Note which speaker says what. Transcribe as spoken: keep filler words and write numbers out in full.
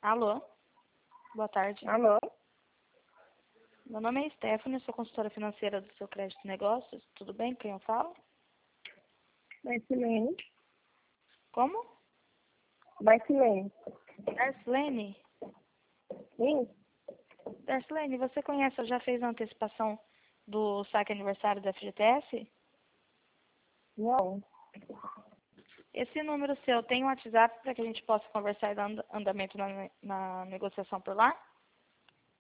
Speaker 1: Alô? Boa tarde.
Speaker 2: Alô?
Speaker 1: Meu nome é Stephanie, sou consultora financeira do seu crédito e negócios. Tudo bem? Quem eu falo?
Speaker 2: Darcilene.
Speaker 1: Como?
Speaker 2: Darcilene.
Speaker 1: Darcilene?
Speaker 2: Sim?
Speaker 1: Darcilene, você conhece ou já fez a antecipação do saque aniversário da F G T S?
Speaker 2: Não.
Speaker 1: Esse número seu tem um WhatsApp para que a gente possa conversar e dar and- andamento na, na negociação por lá?